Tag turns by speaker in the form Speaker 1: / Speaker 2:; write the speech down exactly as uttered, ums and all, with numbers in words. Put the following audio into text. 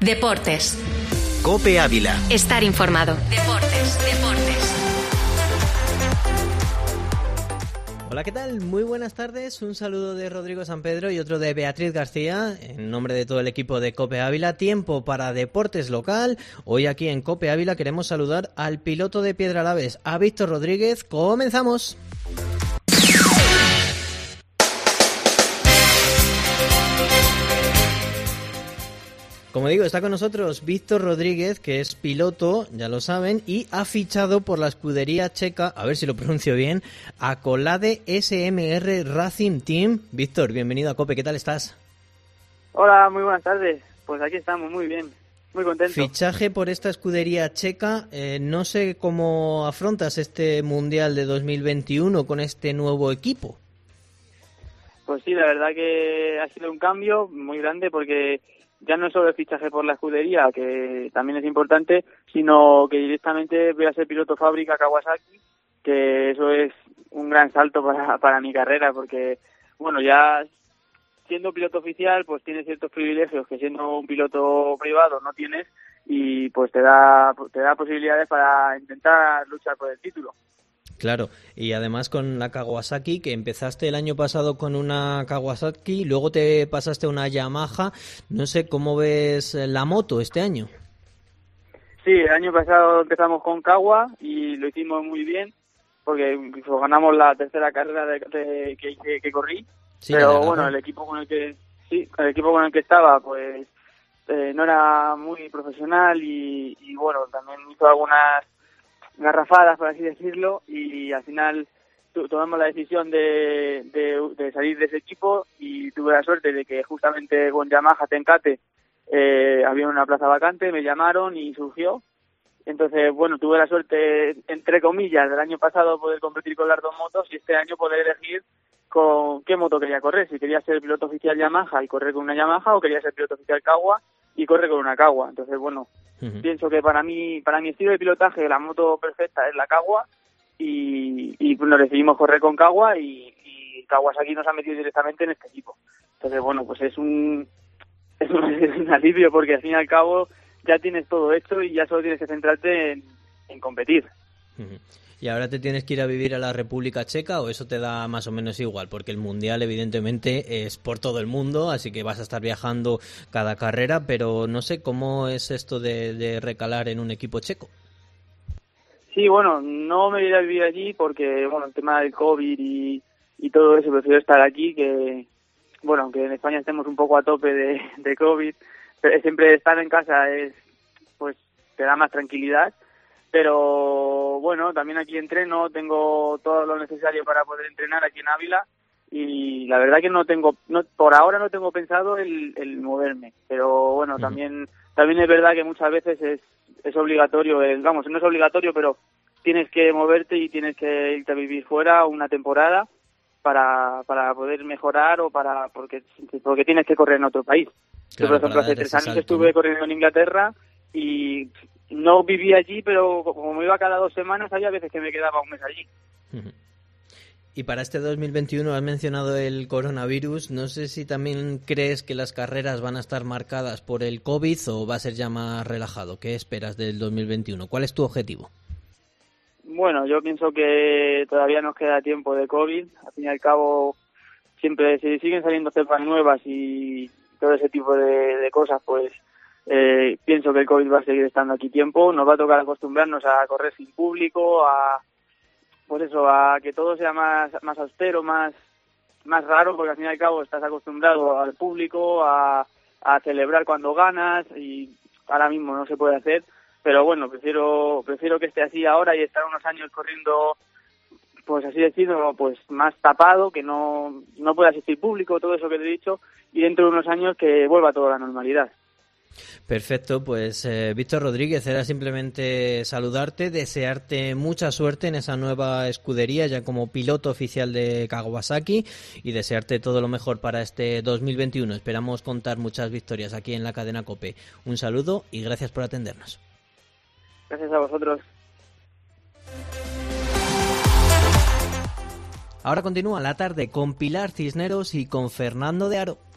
Speaker 1: Deportes.
Speaker 2: COPE Ávila.
Speaker 1: Estar informado. Deportes, deportes.
Speaker 3: Hola, ¿qué tal? Muy buenas tardes. Un saludo de Rodrigo Sampedro y otro de Beatriz García. En nombre de todo el equipo de COPE Ávila, tiempo para Deportes Local. Hoy aquí en COPE Ávila queremos saludar al piloto de Piedralaves, a Víctor Rodríguez. ¡Comenzamos! Como digo, está con nosotros Víctor Rodríguez, que es piloto, ya lo saben, y ha fichado por la escudería checa, a ver si lo pronuncio bien, Acolade S M R Racing Team. Víctor, bienvenido a COPE, ¿qué tal estás?
Speaker 4: Hola, muy buenas tardes. Pues aquí estamos, muy bien, muy contento.
Speaker 3: Fichaje por esta escudería checa, eh, no sé cómo afrontas este Mundial de dos mil veintiuno con este nuevo equipo.
Speaker 4: Pues sí, la verdad que ha sido un cambio muy grande porque ya no es solo el fichaje por la escudería, que también es importante, sino que directamente voy a ser piloto fábrica Kawasaki, que eso es un gran salto para, para mi carrera, porque, bueno, ya siendo piloto oficial, pues tienes ciertos privilegios que siendo un piloto privado no tienes, y pues te da, te da posibilidades para intentar luchar por el título.
Speaker 3: Claro, y además con la Kawasaki, que empezaste el año pasado con una Kawasaki, luego te pasaste a una Yamaha. No sé, ¿cómo ves la moto este año?
Speaker 4: Sí, el año pasado empezamos con Kawa y lo hicimos muy bien, porque incluso ganamos la tercera carrera de, de, que, que, que corrí. Sí, pero bueno, el equipo con el que sí, el equipo con el que estaba, pues eh, no era muy profesional y, y bueno, también hizo algunas garrafadas, por así decirlo, y al final tu, tomamos la decisión de, de, de salir de ese equipo y tuve la suerte de que justamente con Yamaha Tenkate eh, había una plaza vacante, me llamaron y surgió. Entonces, bueno, tuve la suerte, entre comillas, del año pasado poder competir con las dos motos y este año poder elegir con qué moto quería correr, si quería ser piloto oficial Yamaha y correr con una Yamaha o quería ser piloto oficial Kawa y correr con una Kawa. Entonces, bueno, Uh-huh. pienso que para mí, para mi estilo de pilotaje, la moto perfecta es la Kawa y, y nos decidimos correr con Kawa y, y Kawasaki nos ha metido directamente en este equipo. Entonces, bueno, pues es un, es un, es un alivio porque al fin y al cabo ya tienes todo hecho y ya solo tienes que centrarte en, en competir.
Speaker 3: Uh-huh. ¿Y ahora te tienes que ir a vivir a la República Checa o eso te da más o menos igual? Porque el Mundial evidentemente es por todo el mundo, así que vas a estar viajando cada carrera, pero no sé cómo es esto de, de recalar en un equipo checo.
Speaker 4: Sí, bueno, no me iré a vivir allí porque, bueno, el tema del COVID y, y todo eso, prefiero estar aquí que, bueno, aunque en España estemos un poco a tope de, de COVID, pero siempre estar en casa es, pues, te da más tranquilidad. Pero bueno, también aquí entreno, tengo todo lo necesario para poder entrenar aquí en Ávila y la verdad que no tengo, no, por ahora no tengo pensado el, el moverme, pero bueno, uh-huh. también también es verdad que muchas veces es, es obligatorio, el, vamos, no es obligatorio, pero tienes que moverte y tienes que irte a vivir fuera una temporada para para poder mejorar o para porque porque tienes que correr en otro país. Claro, yo, por ejemplo, hace tres años salto, estuve ¿no? corriendo en Inglaterra y no vivía allí, pero como iba cada dos semanas, había veces que me quedaba un mes allí.
Speaker 3: Y para este dos mil veintiuno has mencionado el coronavirus. No sé si también crees que las carreras van a estar marcadas por el COVID o va a ser ya más relajado. ¿Qué esperas del dos mil veintiuno? ¿Cuál es tu objetivo?
Speaker 4: Bueno, yo pienso que todavía nos queda tiempo de COVID. Al fin y al cabo, siempre si siguen saliendo cepas nuevas y todo ese tipo de, de cosas, pues Eh, pienso que el COVID va a seguir estando aquí tiempo, nos va a tocar acostumbrarnos a correr sin público, a pues eso, a que todo sea más más austero, más más raro, porque al fin y al cabo estás acostumbrado al público, a, a celebrar cuando ganas y ahora mismo no se puede hacer, pero bueno, prefiero prefiero que esté así ahora y estar unos años corriendo, pues así decirlo, pues más tapado, que no, no pueda asistir público, todo eso que te he dicho, y dentro de unos años que vuelva toda la normalidad.
Speaker 3: Perfecto, pues eh, Víctor Rodríguez, era simplemente saludarte, desearte mucha suerte en esa nueva escudería ya como piloto oficial de Kawasaki y desearte todo lo mejor para este dos mil veintiuno. Esperamos contar muchas victorias aquí en la cadena COPE. Un saludo y gracias por atendernos.
Speaker 4: Gracias a vosotros.
Speaker 3: Ahora continúa la tarde con Pilar Cisneros y con Fernando de Aro.